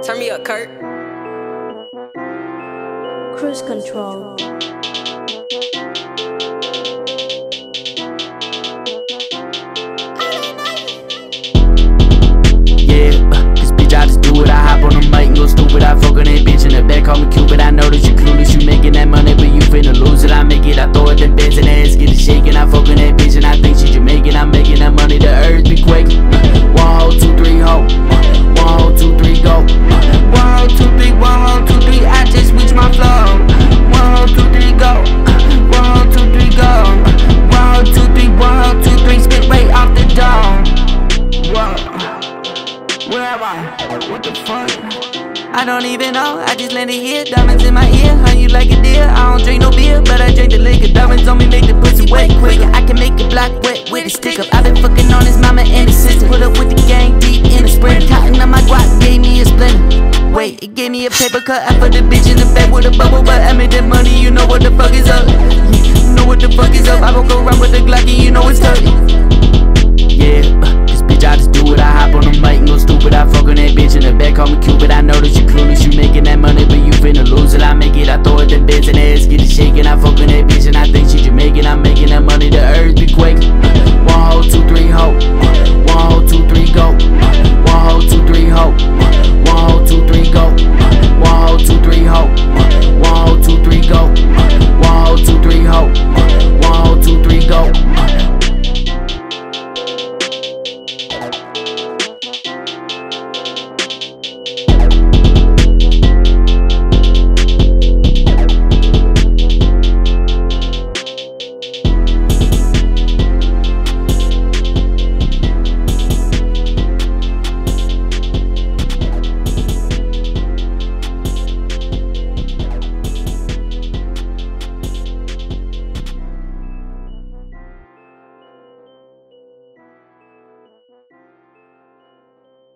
Turn me up, Kurt. Cruise control. Cause bitch I just do it, I hop on the mic and go stupid. I fuck on that bitch in the back, call me Cupid. I know that you clueless, you making that money, but you finna lose it. I make it, I throw it, then bends and ass get it shaking. I fuck on that bitch and I think she Jamaican. I'm making that money, the earth be quaking. 1 hoe, 2, 3 hoe, 1 hoe, 2, 3 go. 1 hoe, 2, 3, 1 hoe, 2, 3. I just reach my flow. 1 hoe, 2, 3 go. 1 hoe, 2, 3 go. 1 hoe, 2, 3, 1 hoe, 2, 3. Spit right off the dome. Where am I? What the fuck? I don't even know, I just landed here. Diamonds in my ear, how you like a deer? I don't drink no beer, but I drink the liquor. Diamonds on me make the pussy wet quicker. I can make a block wet with a stick up. I been fucking on his mama and his sister. Put up with the gang deep in the spring. Cotton on my guap gave me a splinter. Wait, it gave me a paper cut. I put the bitch in the back with a bubble, but I made that money, you know what the fuck is up. You know what the fuck is up. I will go around with the Glock and you know it's dirty. This bitch I just do it, I hop on the mic and go stupid. I fuck on that bitch in the back, call me Cupid. I know that you clueless, you making that money, but you finna lose it. I make it, I throw it, then bends and ass get it shaking. I fuck on that bitch and I think she Jamaican. I'm making that money, the earth be quaking.